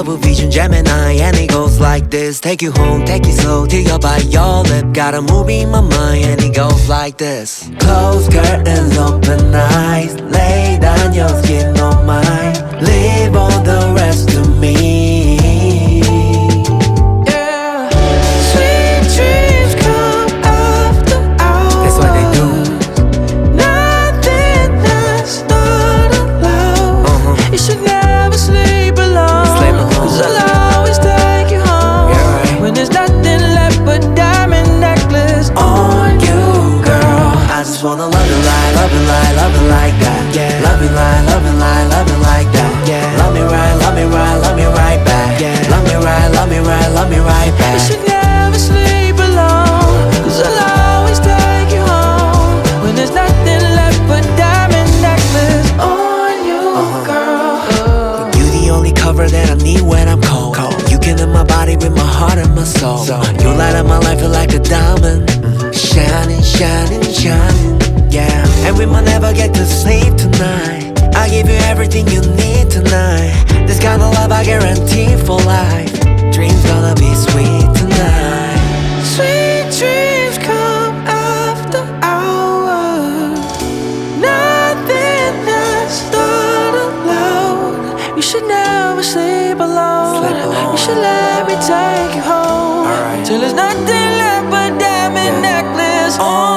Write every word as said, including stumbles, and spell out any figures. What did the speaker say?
double vision Gemini, and it goes like this. Take you home, take you slow till you bite your lip. Got a movie in my mind, and it goes like this. Close curtains, open eyes, lay down your skin on mine. Leave all the rest to me. Yeah. Sweet dreams come after hours. That's what they do. Nothing that's not allowed. Uh-huh. You should never sleep alone. Sleep alone. 'Cause I'll always take you home. Yeah, right. When there's nothing left but diamond necklace on you, girl. I just wanna love you like, love you like, love you like that. Yeah. Love you like, love you like, love you like that. Yeah. Love me right, love me right, love me right back. Yeah. Love me right, love me right, love me right back. You should never sleep alone. 'Cause I'll always take you home. When there's nothing left but diamond necklace on you, Uh-huh. girl. You the only cover that I need when I'm cold. cold. You can in my body with my heart and my soul. So, you light up my life, feel like a diamond. Mm-hmm. Shining, shining, shining. Yeah. And we might never get to sleep tonight. I give you everything you need tonight. This kind of love I guarantee for life. Dreams gonna be sweet tonight. Sweet dreams come after hours. Nothing that's not allowed. You should never sleep alone. Sleep alone. You should let me take you home. Alright. Till there's nothing left but diamond Yeah. necklace on